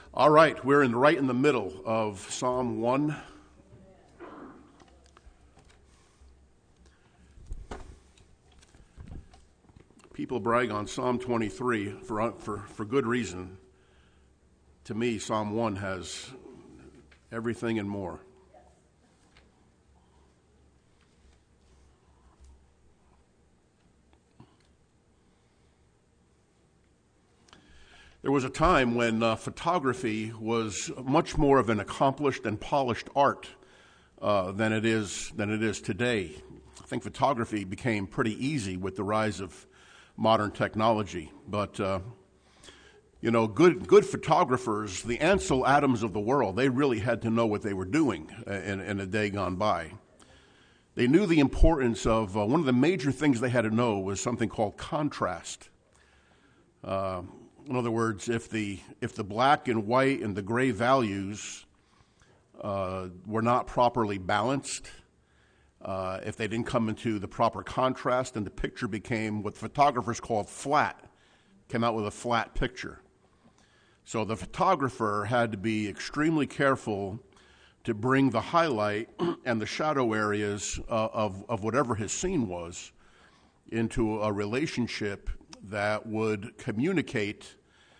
All right, we're right in the middle of Psalm 1. People brag on Psalm 23 for good reason. To me, Psalm 1 has everything and more. There was a time when photography was much more of an accomplished and polished art than it is today. I think photography became pretty easy with the rise of modern technology. But good photographers, the Ansel Adams of the world, they really had to know what they were doing in a day gone by. They knew the importance of one of the major things they had to know was something called contrast. In other words, if the black and white and the gray values were not properly balanced, if they didn't come into the proper contrast, and the picture became what photographers called flat, came out with a flat picture. So the photographer had to be extremely careful to bring the highlight and the shadow areas of whatever his scene was into a relationship that would communicate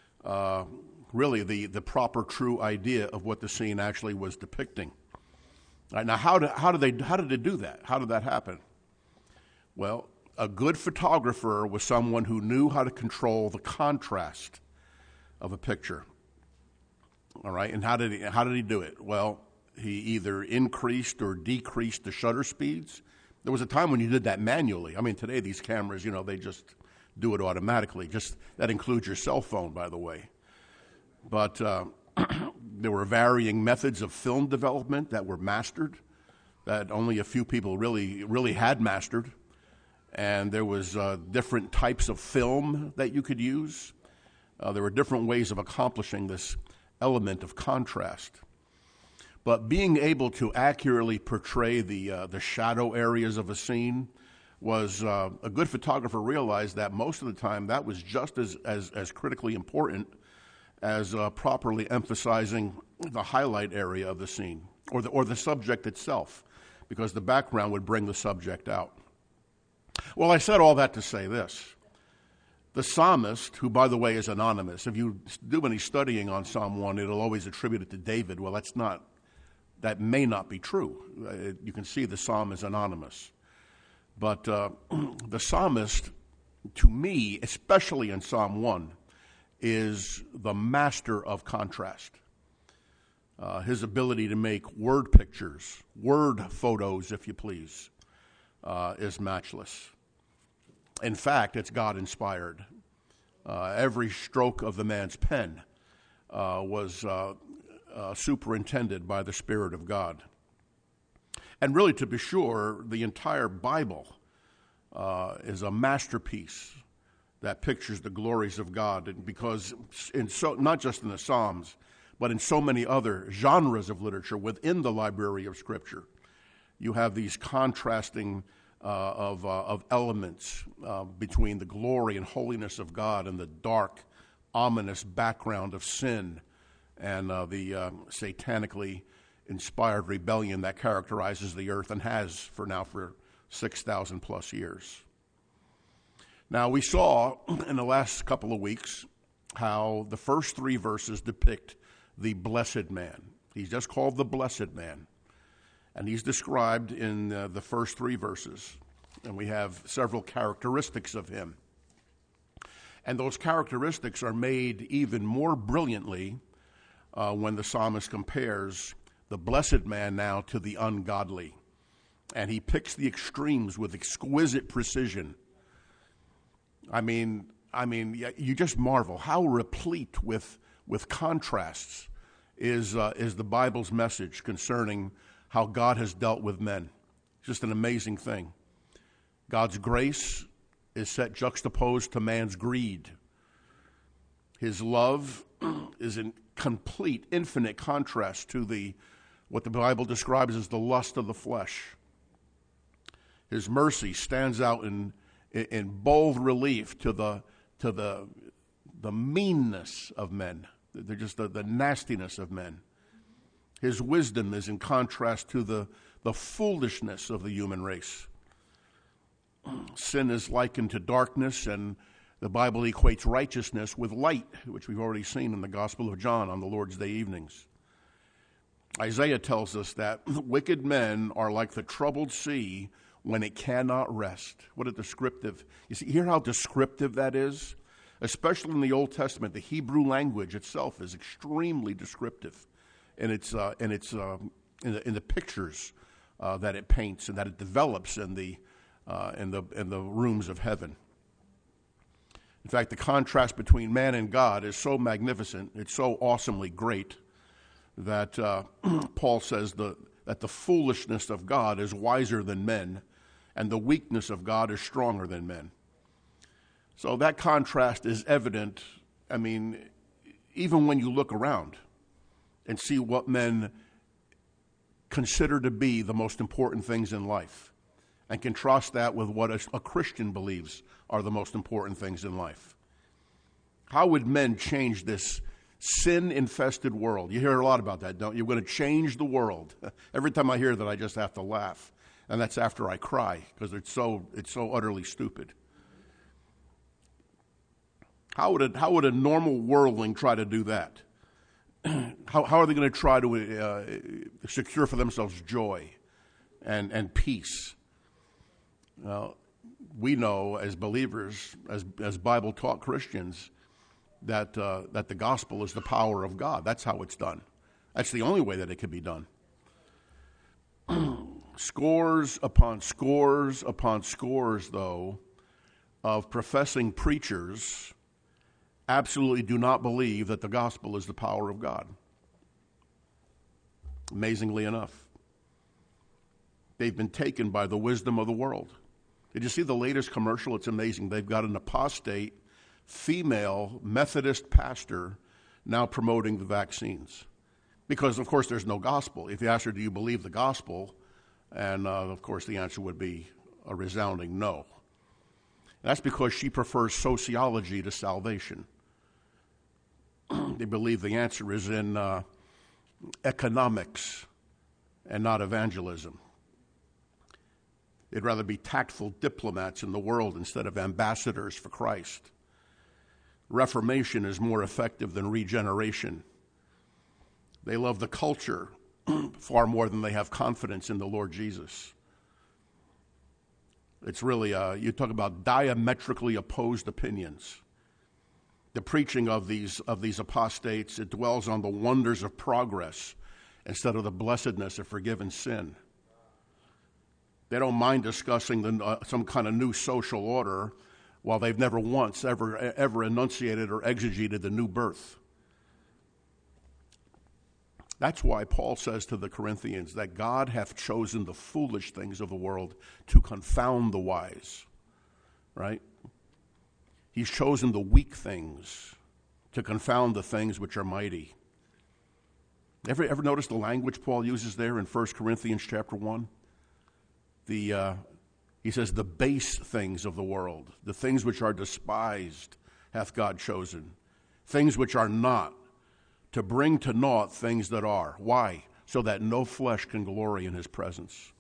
really the proper true idea of what the scene actually was depicting. All right, now, how did they do that? How did that happen? Well, a good photographer was someone who knew how to control the contrast of a picture. All right, and how did he do it? Well, he either increased or decreased the shutter speeds. There was a time when you did that manually. I mean, today these cameras, they just do it automatically. Just that includes your cell phone, by the way. But there were varying methods of film development that were mastered, that only a few people really had mastered. And there was different types of film that you could use. There were different ways of accomplishing this element of contrast. But being able to accurately portray the shadow areas of a scene was a good photographer realized that most of the time that was just as critically important as properly emphasizing the highlight area of the scene or the subject itself, because the background would bring the subject out. Well, I said all that to say this. The psalmist, who, by the way, is anonymous, if you do any studying on Psalm 1, it'll always attribute it to David. Well, that may not be true. You can see the psalm is anonymous. But the psalmist, to me, especially in Psalm 1, is the master of contrast. His ability to make word pictures, word photos, if you please, is matchless. In fact, it's God-inspired. Every stroke of the man's pen was superintended by the Spirit of God. And really, to be sure, the entire Bible is a masterpiece that pictures the glories of God. And because not just in the Psalms, but in so many other genres of literature within the library of Scripture, you have these contrasting of elements between the glory and holiness of God and the dark, ominous background of sin and the satanically inspired rebellion that characterizes the earth and has for 6,000 plus years. Now, we saw in the last couple of weeks how the first three verses depict the blessed man. He's just called the blessed man. And he's described in the first three verses. And we have several characteristics of him. And those characteristics are made even more brilliantly when the psalmist compares the blessed man now to the ungodly. And he picks the extremes with exquisite precision. I mean, you just marvel how replete with contrasts is the Bible's message concerning how God has dealt with men. It's just an amazing thing. God's grace is set juxtaposed to man's greed. His love is in complete, infinite contrast to what the Bible describes as the lust of the flesh. His mercy stands out in bold relief to the meanness of men. They're just the nastiness of men. His wisdom is in contrast to the foolishness of the human race. Sin is likened to darkness, and the Bible equates righteousness with light, which we've already seen in the Gospel of John on the Lord's Day evenings. Isaiah tells us that wicked men are like the troubled sea when it cannot rest. What a descriptive. You see, hear how descriptive that is? Especially in the Old Testament, the Hebrew language itself is extremely descriptive in the pictures that it paints and that it develops in the rooms of heaven. In fact, the contrast between man and God is so magnificent, it's so awesomely great, that Paul says that the foolishness of God is wiser than men, and the weakness of God is stronger than men. So that contrast is evident, I mean, even when you look around and see what men consider to be the most important things in life, and contrast that with what a Christian believes are the most important things in life. How would men change this sin-infested world? You hear a lot about that, don't you? We're going to change the world. Every time I hear that, I just have to laugh. And that's after I cry, because it's so utterly stupid. How would a normal worldling try to do that? How are they going to try to secure for themselves joy and peace? Well, we know as believers, as Bible-taught Christians, that the gospel is the power of God. That's how it's done. That's the only way that it can be done. Scores upon scores upon scores, though, of professing preachers absolutely do not believe that the gospel is the power of God. Amazingly enough. They've been taken by the wisdom of the world. Did you see the latest commercial? It's amazing. They've got an apostate female Methodist pastor now promoting the vaccines. Because, of course, there's no gospel. If you ask her, do you believe the gospel? And, of course, the answer would be a resounding no. That's because she prefers sociology to salvation. They believe the answer is in economics and not evangelism. They'd rather be tactful diplomats in the world instead of ambassadors for Christ. Reformation is more effective than regeneration. They love the culture far more than they have confidence in the Lord Jesus. It's really, you talk about diametrically opposed opinions. The preaching of these apostates, it dwells on the wonders of progress instead of the blessedness of forgiven sin. They don't mind discussing some kind of new social order while they've never once ever enunciated or exegeted the new birth. That's why Paul says to the Corinthians that God hath chosen the foolish things of the world to confound the wise, right? He's chosen the weak things to confound the things which are mighty. Ever notice the language Paul uses there in 1 Corinthians chapter 1? He says, the base things of the world, the things which are despised, hath God chosen. Things which are not, to bring to naught things that are. Why? So that no flesh can glory in his presence.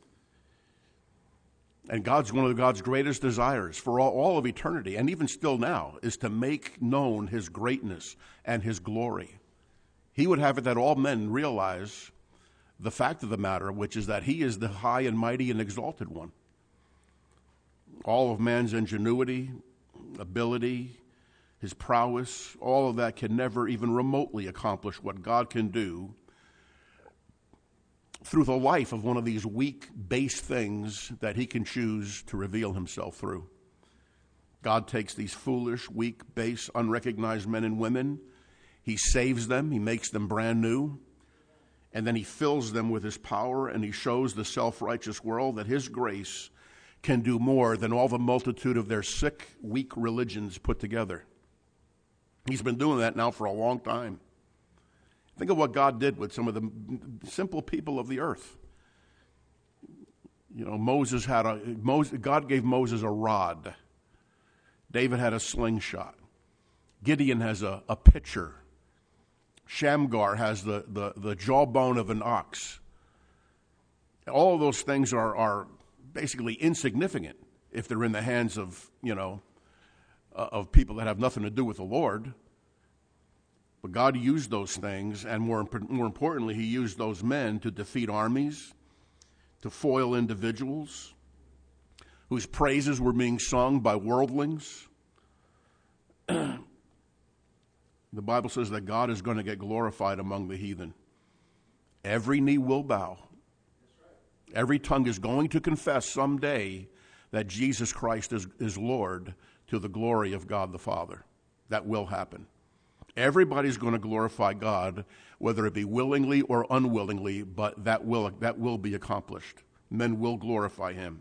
And one of God's greatest desires for all of eternity, and even still now, is to make known his greatness and his glory. He would have it that all men realize the fact of the matter, which is that he is the high and mighty and exalted one. All of man's ingenuity, ability, his prowess, all of that can never even remotely accomplish what God can do through the life of one of these weak, base things that he can choose to reveal himself through. God takes these foolish, weak, base, unrecognized men and women. He saves them. He makes them brand new. And then he fills them with his power, and he shows the self-righteous world that his grace can do more than all the multitude of their sick, weak religions put together. He's been doing that now for a long time. Think of what God did with some of the simple people of the earth. You know, God gave Moses a rod. David had a slingshot. Gideon has a pitcher. Shamgar has the jawbone of an ox. All of those things are basically insignificant if they're in the hands of, of people that have nothing to do with the Lord. But God used those things, and more importantly, he used those men to defeat armies, to foil individuals whose praises were being sung by worldlings. The Bible says that God is going to get glorified among the heathen. Every knee will bow. Every tongue is going to confess someday that Jesus Christ is Lord, to the glory of God the Father. That will happen. Everybody's going to glorify God, whether it be willingly or unwillingly, but that will be accomplished. Men will glorify him.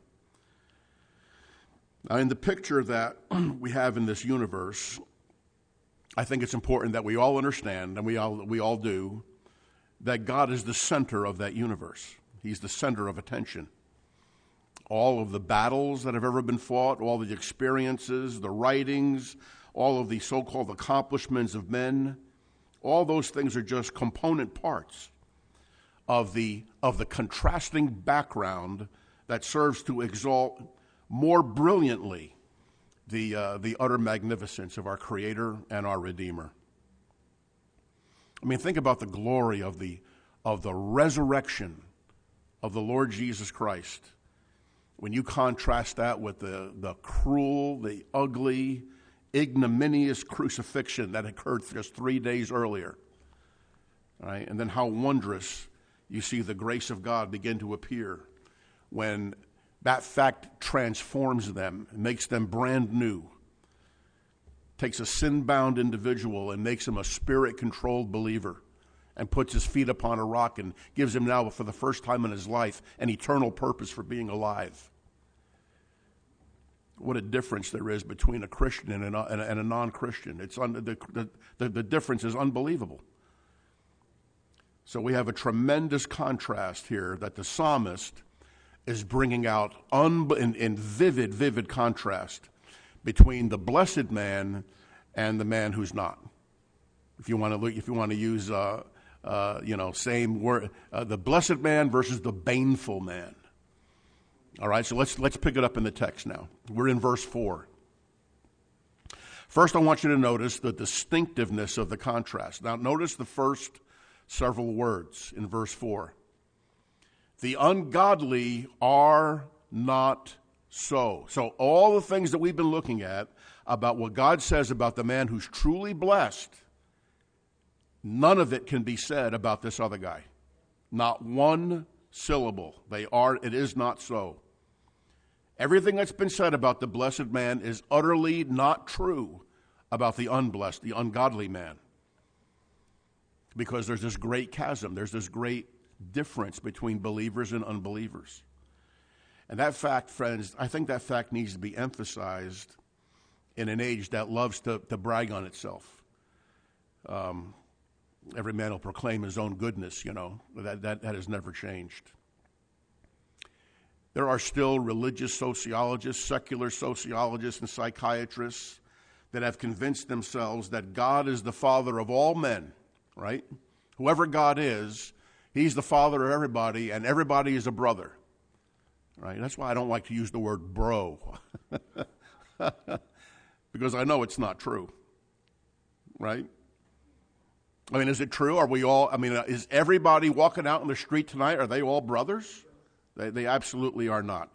Now, in the picture that we have in this universe, I think it's important that we all understand, and we all do, that God is the center of that universe. He's the center of attention. All of the battles that have ever been fought, all the experiences, the writings, all of the so-called accomplishments of men, all those things are just component parts of the contrasting background that serves to exalt more brilliantly the utter magnificence of our Creator and our Redeemer. I mean, think about the glory of the resurrection of the Lord Jesus Christ. When you contrast that with the cruel, the ugly, ignominious crucifixion that occurred just 3 days earlier, right? And then how wondrous you see the grace of God begin to appear when that fact transforms them, makes them brand new, takes a sin-bound individual and makes him a spirit-controlled believer, and puts his feet upon a rock and gives him now, for the first time in his life, an eternal purpose for being alive. What a difference there is between a Christian and a non-Christian. The difference is unbelievable. So we have a tremendous contrast here that the psalmist is bringing out in vivid contrast between the blessed man and the man who's not. If you want to use same word, the blessed man versus the baneful man. All right, so let's pick it up in the text now. We're in verse 4. First, I want you to notice the distinctiveness of the contrast. Now, notice the first several words in verse 4. The ungodly are not so. So all the things that we've been looking at about what God says about the man who's truly blessed, none of it can be said about this other guy. Not one syllable. It is not so. Everything that's been said about the blessed man is utterly not true about the unblessed, the ungodly man. Because there's this great chasm. There's this great difference between believers and unbelievers. And that fact, friends, I think that fact needs to be emphasized in an age that loves to brag on itself. Every man will proclaim his own goodness, that has never changed. There are still religious sociologists, secular sociologists, and psychiatrists that have convinced themselves that God is the father of all men, right? Whoever God is, he's the father of everybody, and everybody is a brother, right? That's why I don't like to use the word bro, because I know it's not true, right? I mean, is it true? Is everybody walking out in the street tonight, are they all brothers? They absolutely are not.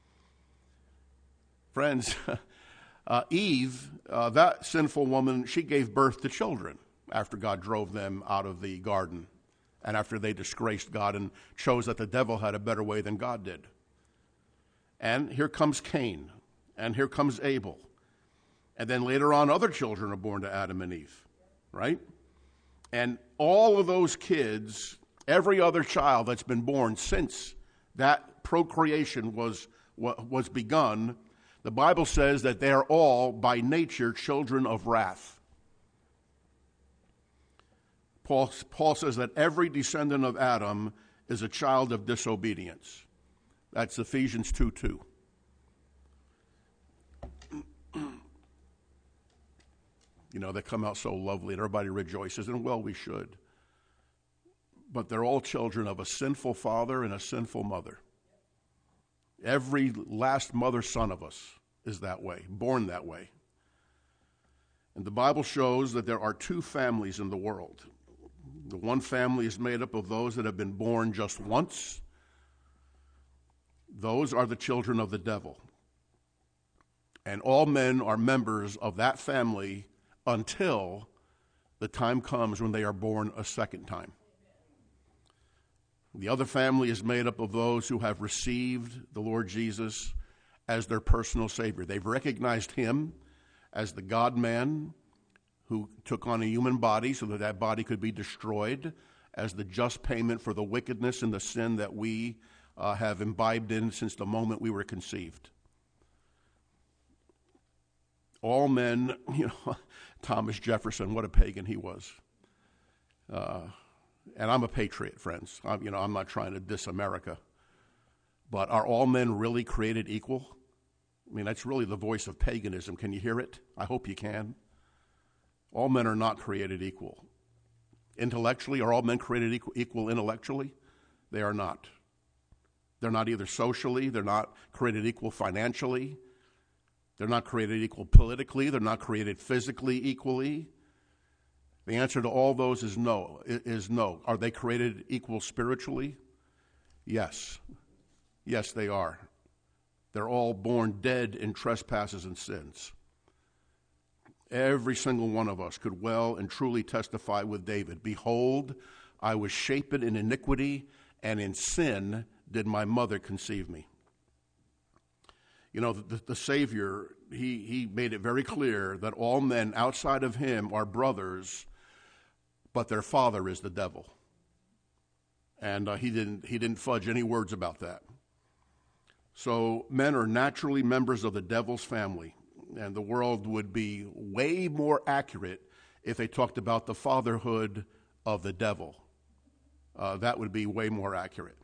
Friends, Eve, that sinful woman, she gave birth to children after God drove them out of the garden and after they disgraced God and chose that the devil had a better way than God did. And here comes Cain, and here comes Abel. And then later on, other children are born to Adam and Eve, right? And all of those kids, every other child that's been born since that procreation was begun, the Bible says that they are all, by nature, children of wrath. Paul says that every descendant of Adam is a child of disobedience. That's Ephesians 2:2. They come out so lovely and everybody rejoices, and well, we should. But they're all children of a sinful father and a sinful mother. Every last mother-son of us is that way, born that way. And the Bible shows that there are two families in the world. The one family is made up of those that have been born just once. Those are the children of the devil. And all men are members of that family until the time comes when they are born a second time. The other family is made up of those who have received the Lord Jesus as their personal Savior. They've recognized him as the God-man who took on a human body so that that body could be destroyed as the just payment for the wickedness and the sin that we have imbibed in since the moment we were conceived. All men, Thomas Jefferson, what a pagan he was. And I'm a patriot, friends. I'm not trying to diss America. But are all men really created equal? I mean, that's really the voice of paganism. Can you hear it? I hope you can. All men are not created equal. Intellectually, are all men created equal intellectually? They are not. They're not either socially. They're not created equal financially. They're not created equal politically. They're not created physically equally. The answer to all those is no. Are they created equal spiritually? Yes. Yes, they are. They're all born dead in trespasses and sins. Every single one of us could well and truly testify with David, "Behold, I was shapen in iniquity, and in sin did my mother conceive me." The Savior, he made it very clear that all men outside of him are brothers, but their father is the devil. And he didn't fudge any words about that. So men are naturally members of the devil's family, and the world would be way more accurate if they talked about the fatherhood of the devil. That would be way more accurate.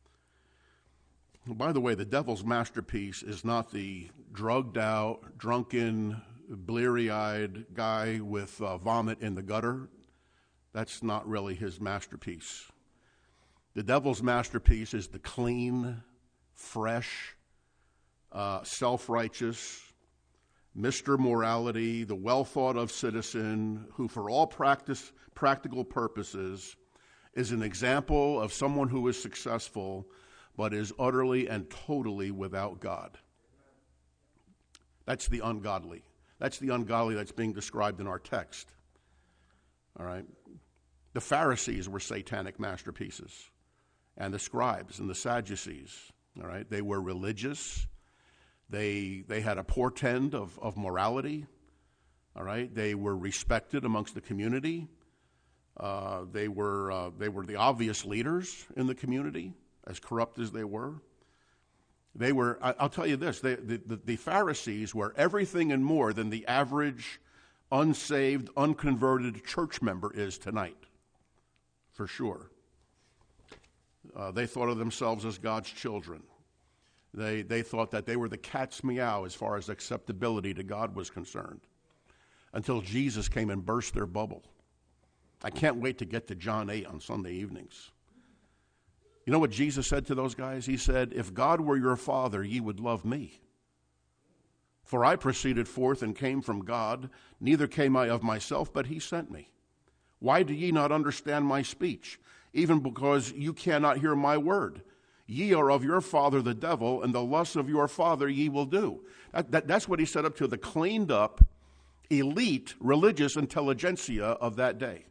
By the way, the devil's masterpiece is not the drugged out, drunken, bleary-eyed guy with vomit in the gutter. That's not really his masterpiece. The devil's masterpiece is the clean, fresh, self-righteous, Mr. Morality, the well-thought-of citizen who, for all practical purposes, is an example of someone who is successful but is utterly and totally without God. That's the ungodly. That's the ungodly that's being described in our text. All right? The Pharisees were satanic masterpieces, and the scribes and the Sadducees. All right? They were religious. They had a portend of morality. All right? They were respected amongst the community. They were the obvious leaders in the community, as corrupt as they were. They were, I'll tell you this, the Pharisees were everything and more than the average unsaved, unconverted church member is tonight, for sure. They thought of themselves as God's children. They thought that they were the cat's meow as far as acceptability to God was concerned, until Jesus came and burst their bubble. I can't wait to get to John 8 on Sunday evenings. You know what Jesus said to those guys? He said, "If God were your father, ye would love me. For I proceeded forth and came from God, neither came I of myself, but he sent me. Why do ye not understand my speech? Even because you cannot hear my word. Ye are of your father the devil, and the lusts of your father ye will do." That's what he said up to the cleaned up, elite, religious intelligentsia of that day.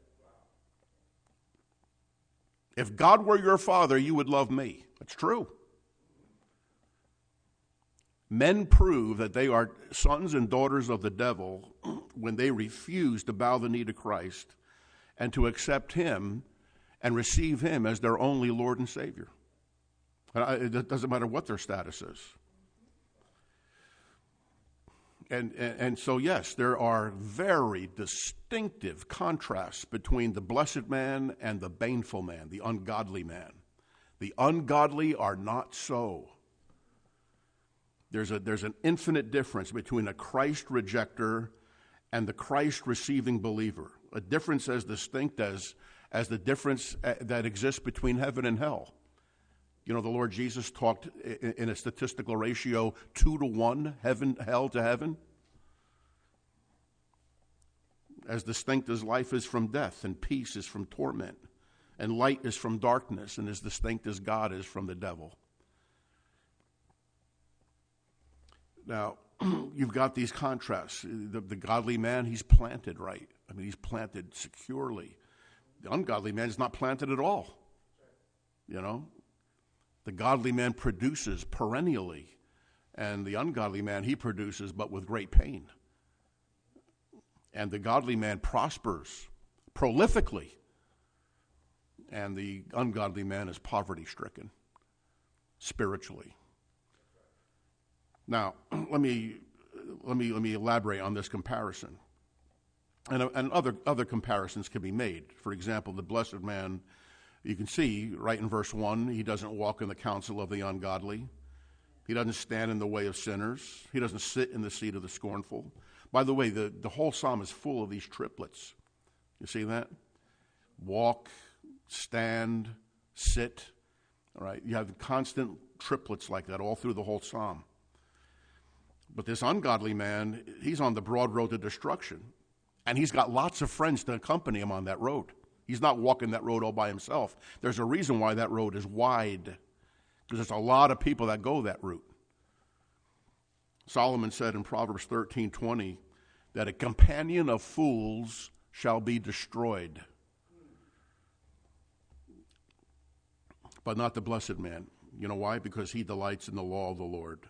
If God were your father, you would love me. That's true. Men prove that they are sons and daughters of the devil when they refuse to bow the knee to Christ and to accept him and receive him as their only Lord and Savior. It doesn't matter what their status is. And so, yes, there are very distinctive contrasts between the blessed man and the baneful man, the ungodly man. The ungodly are not so. There's an infinite difference between a Christ rejecter and the Christ-receiving believer. A difference as distinct as the difference that exists between heaven and hell. You know, the Lord Jesus talked in a statistical ratio 2-to-1, hell to heaven. As distinct as life is from death, and peace is from torment, and light is from darkness, and as distinct as God is from the devil. Now, you've got these contrasts. The godly man, he's planted right. I mean, he's planted securely. The ungodly man is not planted at all. You know? The godly man produces perennially, and the ungodly man, he produces but with great pain. And the godly man prospers prolifically, and the ungodly man is poverty-stricken spiritually. Now, let me elaborate on this comparison, and other comparisons can be made. For example, the blessed man, you can see right in verse 1, he doesn't walk in the counsel of the ungodly. He doesn't stand in the way of sinners. He doesn't sit in the seat of the scornful. By the way, the whole psalm is full of these triplets. You see that? Walk, stand, sit. All right, you have constant triplets like that all through the whole psalm. But this ungodly man, he's on the broad road to destruction. And he's got lots of friends to accompany him on that road. He's not walking that road all by himself. There's a reason why that road is wide, because there's a lot of people that go that route. Solomon said in Proverbs 13:20 that a companion of fools shall be destroyed, but not the blessed man. You know why? Because he delights in the law of the Lord.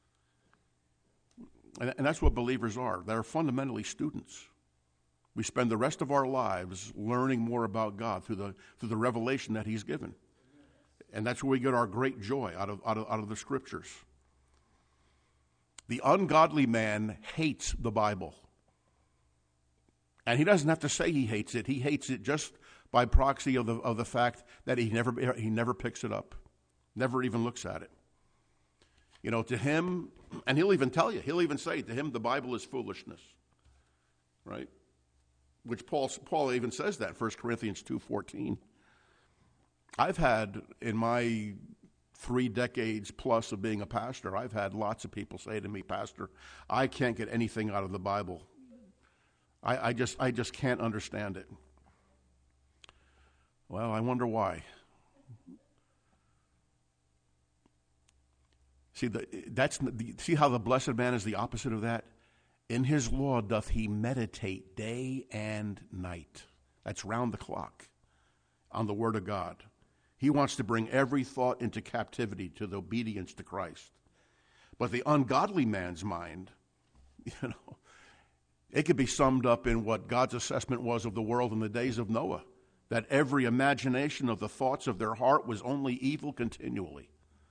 And that's what believers are. They're fundamentally students. We spend the rest of our lives learning more about God through the revelation that he's given. And that's where we get our great joy out of the scriptures. The ungodly man hates the Bible. And he doesn't have to say he hates it. He hates it just by proxy of the fact that he never picks it up, never even looks at it. You know, to him, and he'll even tell you, he'll even say, to him the Bible is foolishness, right? Which Paul even says that, 1 Corinthians 2:14. I've had, in my 3 decades plus of being a pastor, I've had lots of people say to me, Pastor, I can't get anything out of the Bible. I just can't understand it. Well, I wonder why. See how the blessed man is the opposite of that? In his law doth he meditate day and night. That's round the clock on the word of God. He wants to bring every thought into captivity to the obedience to Christ. But the ungodly man's mind, you know, it could be summed up in what God's assessment was of the world in the days of Noah, that every imagination of the thoughts of their heart was only evil continually.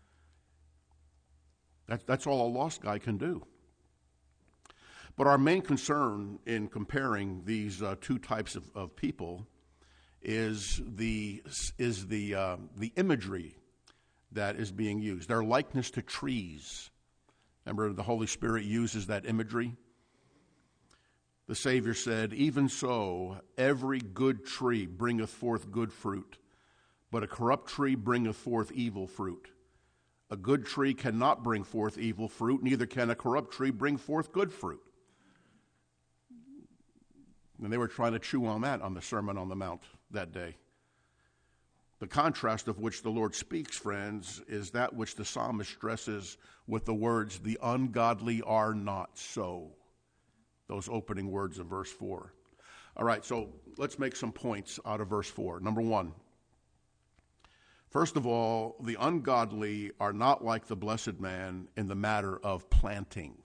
That's all a lost guy can do. But our main concern in comparing these two types of people is the imagery that is being used. Their likeness to trees. Remember, the Holy Spirit uses that imagery. The Savior said, "Even so, every good tree bringeth forth good fruit, but a corrupt tree bringeth forth evil fruit. A good tree cannot bring forth evil fruit, neither can a corrupt tree bring forth good fruit." And they were trying to chew on that on the Sermon on the Mount that day. The contrast of which the Lord speaks, friends, is that which the psalmist stresses with the words, "The ungodly are not so." Those opening words of verse 4. All right, so let's make some points out of verse 4. Number 1. First of all, the ungodly are not like the blessed man in the matter of planting.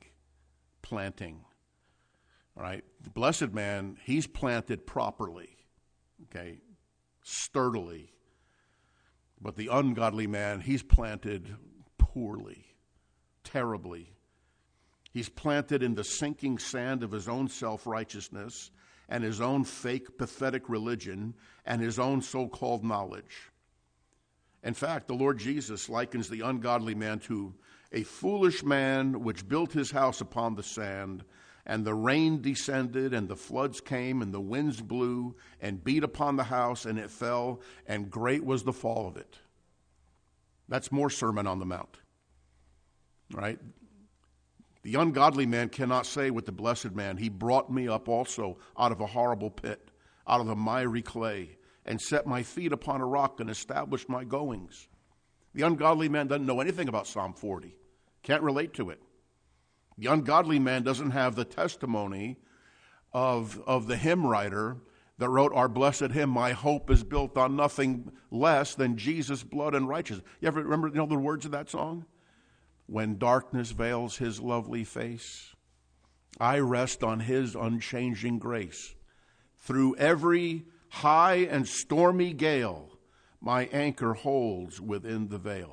All right, the blessed man, he's planted properly, okay, sturdily. But the ungodly man, he's planted poorly, terribly. He's planted in the sinking sand of his own self-righteousness and his own fake, pathetic religion and his own so-called knowledge. In fact, the Lord Jesus likens the ungodly man to a foolish man which built his house upon the sand, And the rain descended, and the floods came, and the winds blew, and beat upon the house, and it fell, and great was the fall of it. That's more Sermon on the Mount, right? The ungodly man cannot say with the blessed man, he brought me up also out of a horrible pit, out of the miry clay, and set my feet upon a rock and established my goings. The ungodly man doesn't know anything about Psalm 40, can't relate to it. The ungodly man doesn't have the testimony of the hymn writer that wrote our blessed hymn, my hope is built on nothing less than Jesus' blood and righteousness. You ever remember the words of that song? When darkness veils his lovely face, I rest on his unchanging grace. Through every high and stormy gale, my anchor holds within the veil.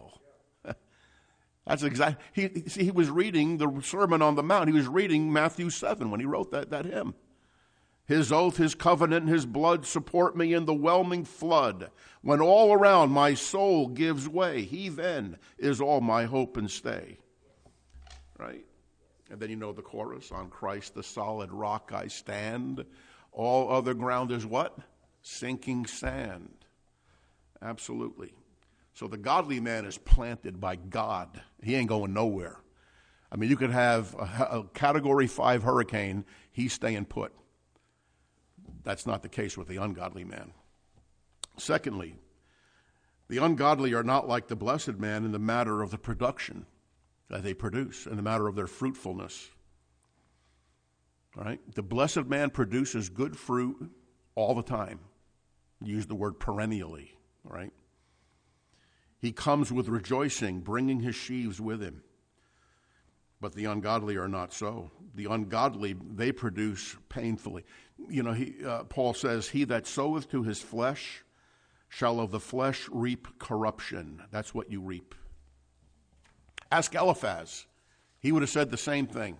That's exactly, he was reading the Sermon on the Mount. He was reading Matthew 7 when he wrote that hymn. His oath, his covenant, and his blood support me in the whelming flood. When all around my soul gives way, he then is all my hope and stay. Right? And then you know the chorus, on Christ the solid rock I stand. All other ground is what? Sinking sand. Absolutely. So the godly man is planted by God. He ain't going nowhere. I mean, you could have a Category 5 hurricane, he's staying put. That's not the case with the ungodly man. Secondly, the ungodly are not like the blessed man in the matter of the production that they produce, in the matter of their fruitfulness. All right? The blessed man produces good fruit all the time. Use the word perennially, all right? He comes with rejoicing, bringing his sheaves with him. But the ungodly are not so. The ungodly, they produce painfully. You know, Paul says, he that soweth to his flesh shall of the flesh reap corruption. That's what you reap. Ask Eliphaz. He would have said the same thing.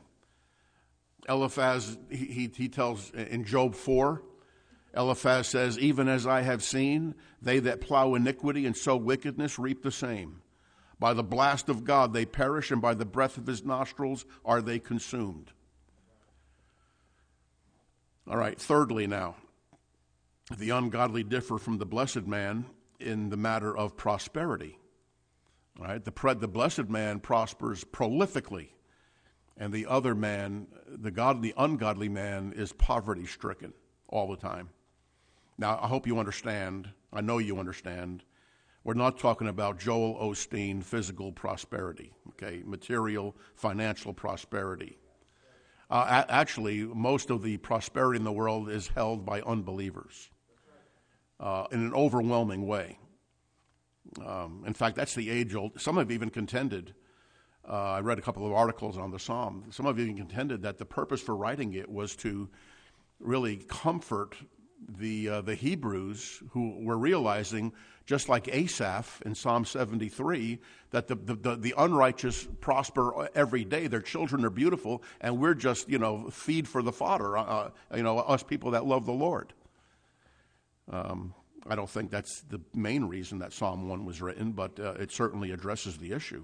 Eliphaz, he tells in Job 4, Eliphaz says, even as I have seen, they that plow iniquity and sow wickedness reap the same. By the blast of God they perish, and by the breath of his nostrils are they consumed. All right, thirdly now, the ungodly differ from the blessed man in the matter of prosperity. All right, the blessed man prospers prolifically, and the other man, the ungodly man, is poverty-stricken all the time. Now, I hope you understand. I know you understand. We're not talking about Joel Osteen physical prosperity, okay? Material, financial prosperity. Actually, most of the prosperity in the world is held by unbelievers in an overwhelming way. In fact, that's the age-old. Some have even contended. I read a couple of articles on the Psalm. Some have even contended that the purpose for writing it was to really comfort the Hebrews who were realizing, just like Asaph in Psalm 73, that the unrighteous prosper every day. Their children are beautiful, and we're just, feed for the fodder, us people that love the Lord. I don't think that's the main reason that Psalm 1 was written, but it certainly addresses the issue.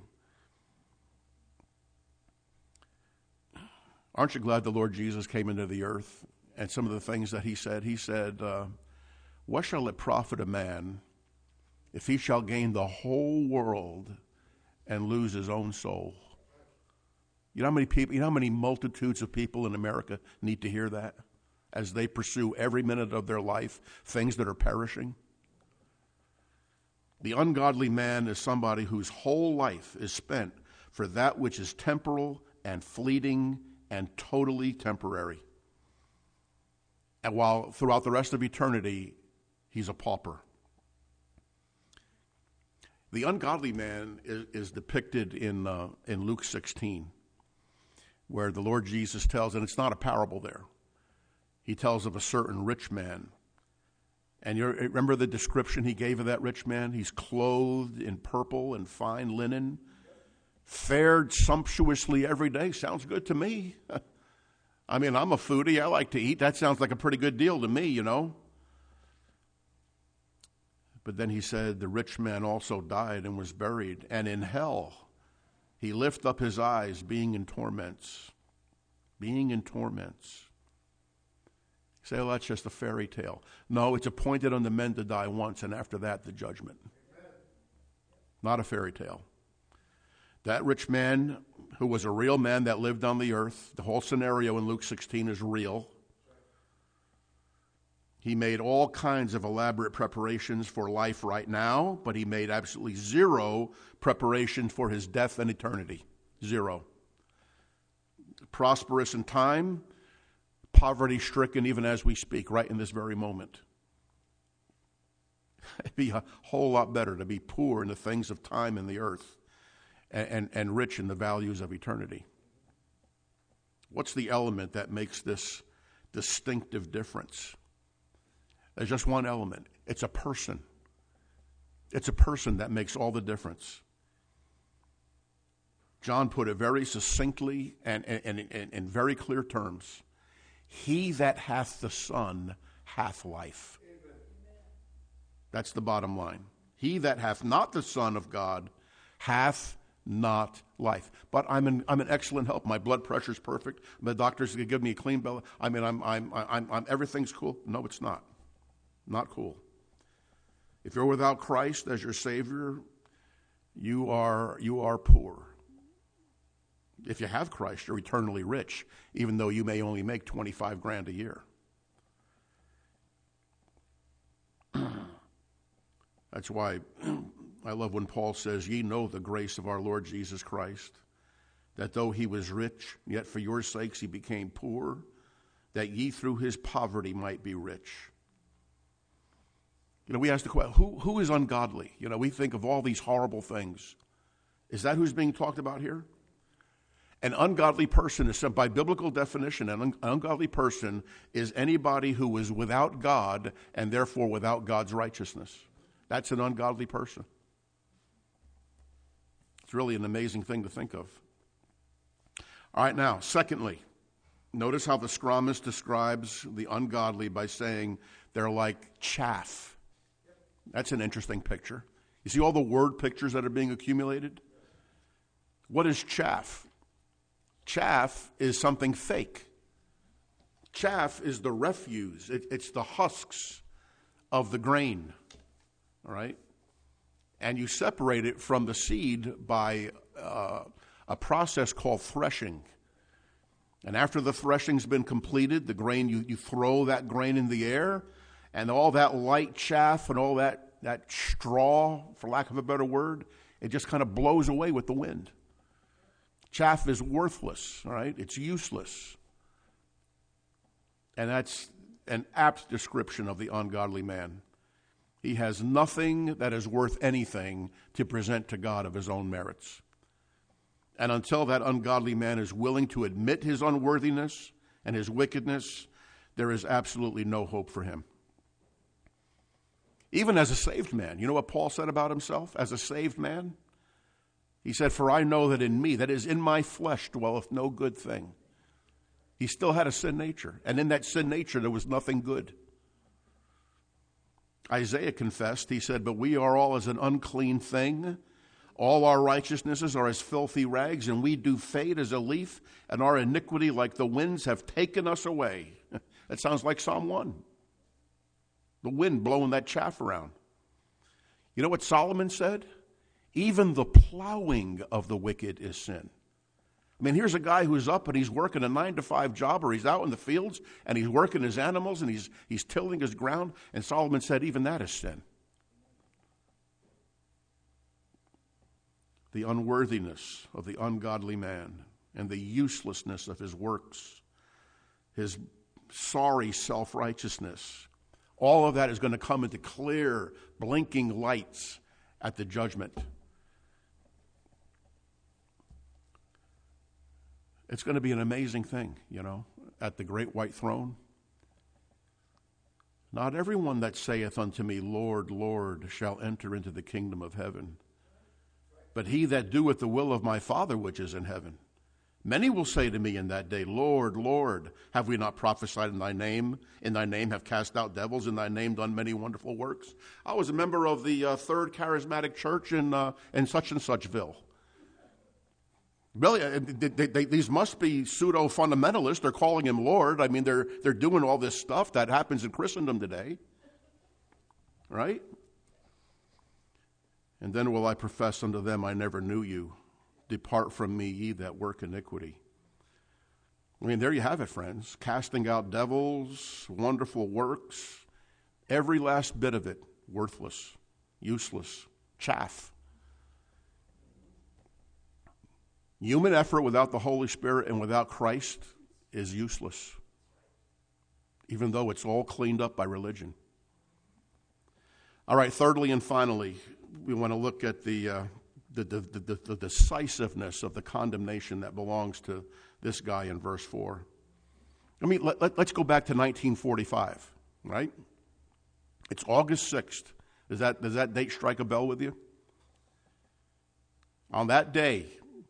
Aren't you glad the Lord Jesus came into the earth? And some of the things that he said, what shall it profit a man if he shall gain the whole world and lose his own soul? You know how many people, how many multitudes of people in America need to hear that as they pursue every minute of their life things that are perishing? The ungodly man is somebody whose whole life is spent for that which is temporal and fleeting and totally temporary. And while throughout the rest of eternity, he's a pauper. The ungodly man is depicted in Luke 16, where the Lord Jesus tells, and it's not a parable there, he tells of a certain rich man. And you remember the description he gave of that rich man? He's clothed in purple and fine linen, fared sumptuously every day. Sounds good to me. I mean, I'm a foodie. I like to eat. That sounds like a pretty good deal to me, But then he said, the rich man also died and was buried. And in hell, he lift up his eyes, being in torments. being in torments. You say, oh, that's just a fairy tale. No, it's appointed unto men to die once, and after that, the judgment. Not a fairy tale. That rich man who was a real man that lived on the earth, the whole scenario in Luke 16 is real. He made all kinds of elaborate preparations for life right now, but he made absolutely zero preparation for his death and eternity. Zero. Prosperous in time, poverty-stricken even as we speak, right in this very moment. It'd be a whole lot better to be poor in the things of time and the earth and rich in the values of eternity. What's the element that makes this distinctive difference? There's just one element. It's a person. It's a person that makes all the difference. John put it very succinctly and in very clear terms. He that hath the Son hath life. Amen. That's the bottom line. He that hath not the Son of God hath not life. But I'm in excellent health. My blood pressure's perfect. The doctors can give me a clean bill. I mean, I'm everything's cool. No, it's not. Not cool. If you're without Christ as your Savior, you are poor. If you have Christ, you're eternally rich, even though you may only make $25,000 a year. That's why I love when Paul says, ye know the grace of our Lord Jesus Christ, that though he was rich, yet for your sakes he became poor, that ye through his poverty might be rich. You know, we ask the question, who is ungodly? You know, we think of all these horrible things. Is that who's being talked about here? An ungodly person is, by biblical definition, an ungodly person is anybody who is without God and therefore without God's righteousness. That's an ungodly person. It's really an amazing thing to think of. All right, now, secondly, notice how the Scrammus describes the ungodly by saying they're like chaff. That's an interesting picture. You see all the word pictures that are being accumulated? What is chaff? Chaff is something fake. Chaff is the refuse. It's the husks of the grain, all right? And you separate it from the seed by a process called threshing. And after the threshing's been completed, the grain, you throw that grain in the air, and all that light chaff and all that straw, for lack of a better word, it just kind of blows away with the wind. Chaff is worthless, all right? It's useless. And that's an apt description of the ungodly man. He has nothing that is worth anything to present to God of his own merits. And until that ungodly man is willing to admit his unworthiness and his wickedness, there is absolutely no hope for him. Even as a saved man, you know what Paul said about himself as a saved man? He said, for I know that in me, that is in my flesh, dwelleth no good thing. He still had a sin nature. And in that sin nature, there was nothing good. Isaiah confessed, he said, but we are all as an unclean thing. All our righteousnesses are as filthy rags, and we do fade as a leaf, and our iniquity like the winds have taken us away. That sounds like Psalm 1. The wind blowing that chaff around. You know what Solomon said? Even the plowing of the wicked is sin. I mean, here's a guy who's up and he's working a 9-to-5 job, or he's out in the fields and he's working his animals and he's tilling his ground. And Solomon said, even that is sin. The unworthiness of the ungodly man and the uselessness of his works, his sorry self-righteousness, all of that is going to come into clear, blinking lights at the judgment. It's going to be an amazing thing, you know, at the great white throne. Not everyone that saith unto me, Lord, Lord, shall enter into the kingdom of heaven, but he that doeth the will of my Father which is in heaven. Many will say to me in that day, Lord, Lord, have we not prophesied in thy name? In thy name have cast out devils, in thy name done many wonderful works. I was a member of the Third Charismatic Church in such and suchville. Really, these must be pseudo-fundamentalists. They're calling him Lord. I mean, they're doing all this stuff that happens in Christendom today, right? And then will I profess unto them, I never knew you. Depart from me, ye that work iniquity. I mean, there you have it, friends. Casting out devils, wonderful works, every last bit of it, worthless, useless, chaff. Human effort without the Holy Spirit and without Christ is useless, even though it's all cleaned up by religion. All right, thirdly and finally, we want to look at the decisiveness of the condemnation that belongs to this guy in verse 4. I mean, let's go back to 1945, right? It's August 6th. Does that date strike a bell with you? On that day,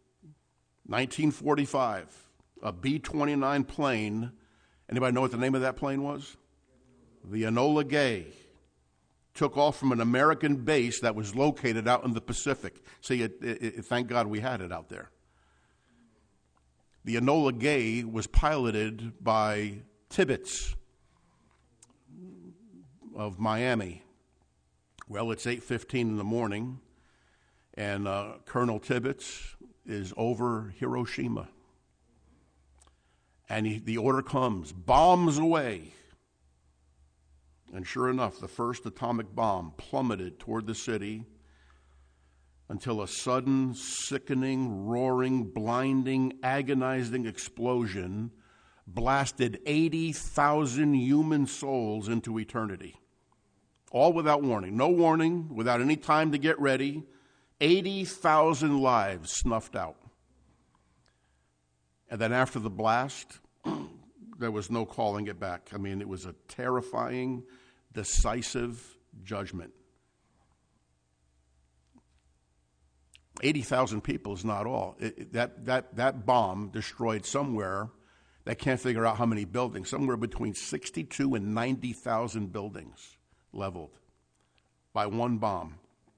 1945, a B-29 plane, anybody know what the name of that plane was? The Enola Gay. Took off from an American base that was located out in the Pacific. See, thank God we had it out there. The Enola Gay was piloted by Tibbetts of Miami. Well, it's 8:15 in the morning, and Colonel Tibbetts is over Hiroshima. And the order comes, bombs away. And sure enough, the first atomic bomb plummeted toward the city until a sudden, sickening, roaring, blinding, agonizing explosion blasted 80,000 human souls into eternity. All without warning. No warning, without any time to get ready. 80,000 lives snuffed out. And then after the blast, there was no calling it back. I mean, it was a terrifying, decisive judgment. 80,000 people is not all. That bomb destroyed somewhere, they can't figure out how many buildings, somewhere between 62 and 90,000 buildings leveled by one bomb.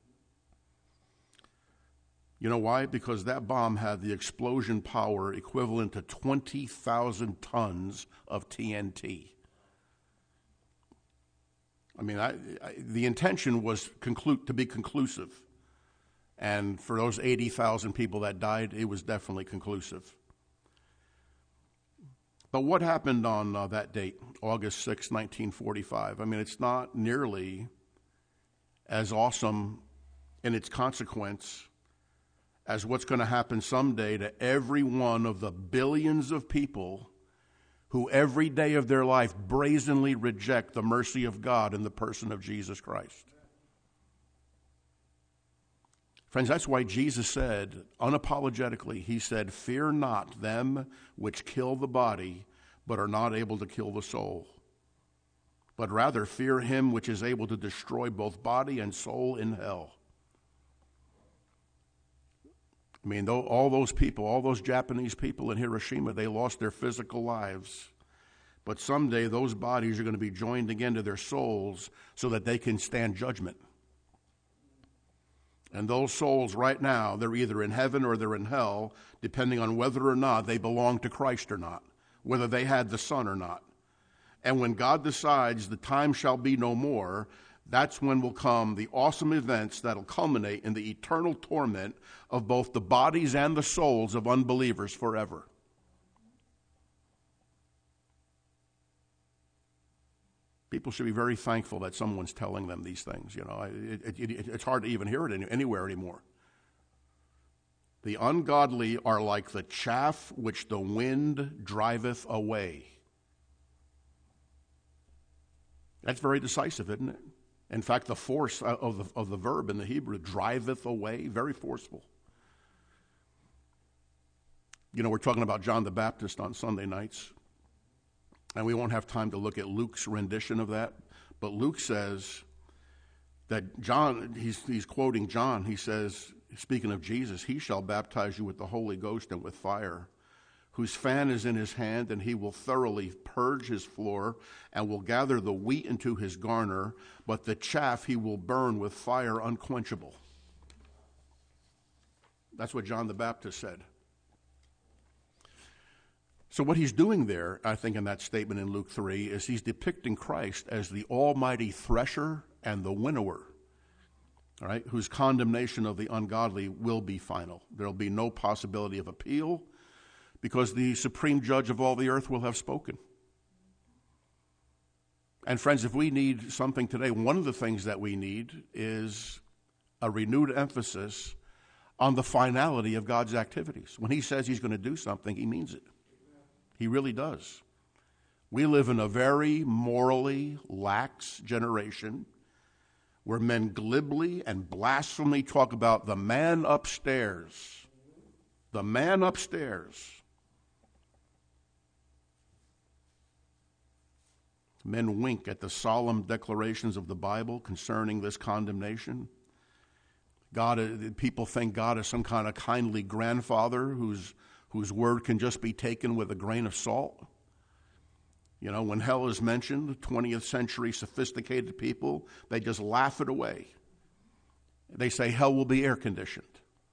You know why? Because that bomb had the explosion power equivalent to 20,000 tons of TNT. I mean, the intention was to be conclusive. And for those 80,000 people that died, it was definitely conclusive. But what happened on that date, August 6, 1945? I mean, it's not nearly as awesome in its consequence as what's going to happen someday to every one of the billions of people who every day of their life brazenly reject the mercy of God in the person of Jesus Christ. Friends, that's why Jesus said, unapologetically, he said, "Fear not them which kill the body, but are not able to kill the soul. But rather fear him which is able to destroy both body and soul in hell." I mean, all those people, all those Japanese people in Hiroshima, they lost their physical lives. But someday those bodies are going to be joined again to their souls so that they can stand judgment. And those souls right now, they're either in heaven or they're in hell, depending on whether or not they belong to Christ or not, whether they had the Son or not. And when God decides the time shall be no more, that's when will come the awesome events that will culminate in the eternal torment of both the bodies and the souls of unbelievers forever. People should be very thankful that someone's telling them these things. You know, it's hard to even hear it anywhere anymore. The ungodly are like the chaff which the wind driveth away. That's very decisive, isn't it? In fact, the force of the verb in the Hebrew, driveth away, very forceful. You know, we're talking about John the Baptist on Sunday nights, and we won't have time to look at Luke's rendition of that, but Luke says that John, he's quoting John, he says, speaking of Jesus, "He shall baptize you with the Holy Ghost and with fire, whose fan is in his hand, and he will thoroughly purge his floor and will gather the wheat into his garner, but the chaff he will burn with fire unquenchable." That's what John the Baptist said. So what he's doing there, I think, in that statement in Luke 3, is he's depicting Christ as the almighty thresher and the winnower, all right, whose condemnation of the ungodly will be final. There will be no possibility of appeal because the supreme judge of all the earth will have spoken. And friends, if we need something today, one of the things that we need is a renewed emphasis on the finality of God's activities. When he says he's going to do something, he means it. He really does. We live in a very morally lax generation where men glibly and blasphemically talk about the man upstairs. The man upstairs. Men wink at the solemn declarations of the Bible concerning this condemnation. People think God is some kind of kindly grandfather whose word can just be taken with a grain of salt. You know, when hell is mentioned, 20th century sophisticated people, they just laugh it away. They say hell will be air conditioned.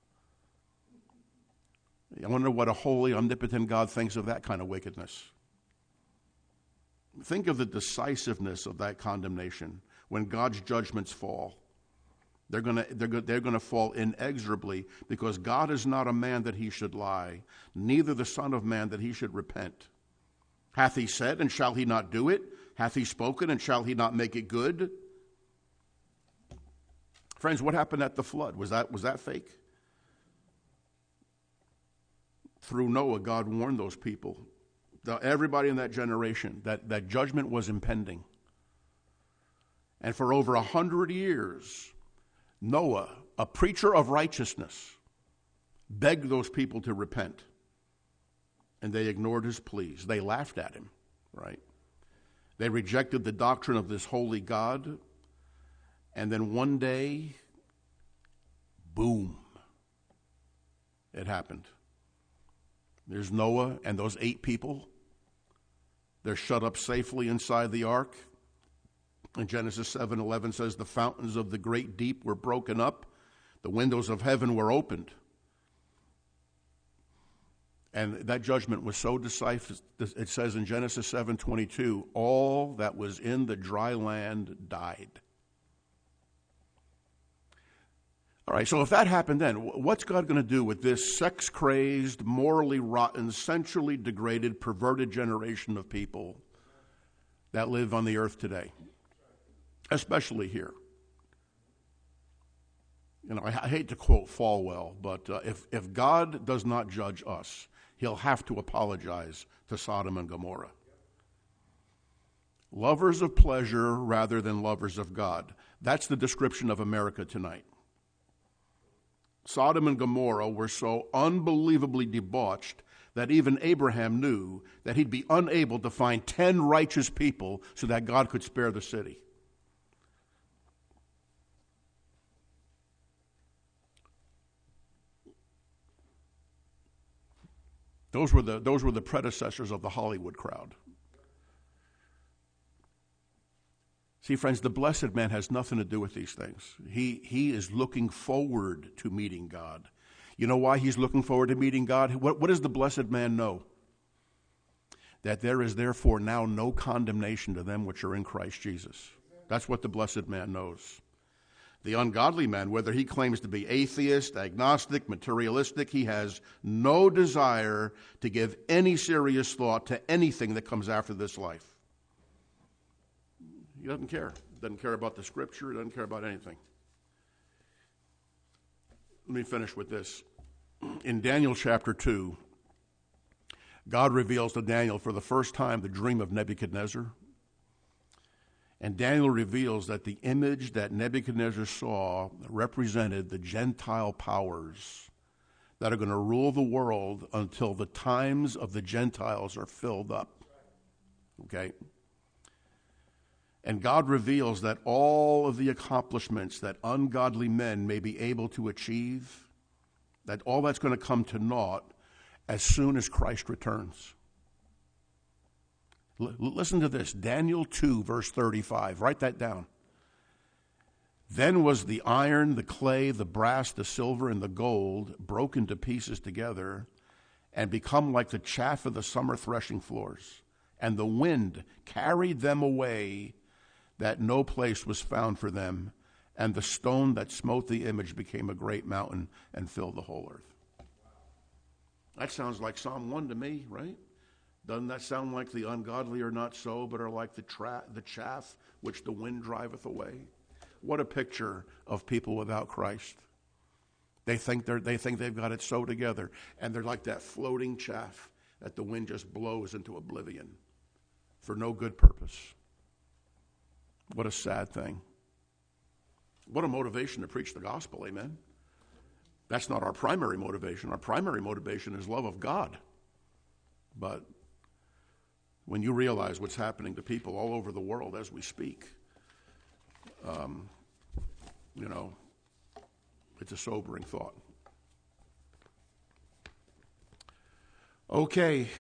I wonder what a holy, omnipotent God thinks of that kind of wickedness. Think of the decisiveness of that condemnation when God's judgments fall. They're going to fall inexorably because God is not a man that he should lie, neither the Son of Man that he should repent. Hath he said, and shall he not do it? Hath he spoken, and shall he not make it good? Friends, what happened at the flood? Was that fake? Through Noah, God warned those people, everybody in that generation, that judgment was impending. And for over 100 years, Noah, a preacher of righteousness, begged those people to repent. And they ignored his pleas. They laughed at him, right? They rejected the doctrine of this holy God. And then one day, boom, it happened. There's Noah and those 8 people. They're shut up safely inside the ark. And Genesis 7:11 says, the fountains of the great deep were broken up. The windows of heaven were opened. And that judgment was so decisive, it says in Genesis 7:22, all that was in the dry land died. All right, so if that happened then, what's God going to do with this sex-crazed, morally rotten, sensually degraded, perverted generation of people that live on the earth today? Especially here. You know, I hate to quote Falwell, but if God does not judge us, he'll have to apologize to Sodom and Gomorrah. Lovers of pleasure rather than lovers of God. That's the description of America tonight. Sodom and Gomorrah were so unbelievably debauched that even Abraham knew that he'd be unable to find 10 righteous people so that God could spare the city. Those were the predecessors of the Hollywood crowd. See, friends, the blessed man has nothing to do with these things. He is looking forward to meeting God. You know why he's looking forward to meeting God? What does the blessed man know? That there is therefore now no condemnation to them which are in Christ Jesus. That's what the blessed man knows. The ungodly man, whether he claims to be atheist, agnostic, materialistic, he has no desire to give any serious thought to anything that comes after this life. He doesn't care. Doesn't care about the scripture. Doesn't care about anything. Let me finish with this. In Daniel chapter 2, God reveals to Daniel for the first time the dream of Nebuchadnezzar. And Daniel reveals that the image that Nebuchadnezzar saw represented the Gentile powers that are going to rule the world until the times of the Gentiles are filled up. Okay? And God reveals that all of the accomplishments that ungodly men may be able to achieve, that all that's going to come to naught as soon as Christ returns. Listen to this, Daniel 2, verse 35. Write that down. Then was the iron, the clay, the brass, the silver, and the gold broken to pieces together, and become like the chaff of the summer threshing floors. And the wind carried them away, that no place was found for them. And the stone that smote the image became a great mountain and filled the whole earth. That sounds like Psalm 1 to me, right? Doesn't that sound like the ungodly are not so, but are like the chaff which the wind driveth away? What a picture of people without Christ. They think they've got it so together, and they're like that floating chaff that the wind just blows into oblivion for no good purpose. What a sad thing. What a motivation to preach the gospel, amen? That's not our primary motivation. Our primary motivation is love of God. But when you realize what's happening to people all over the world as we speak, it's a sobering thought. Okay.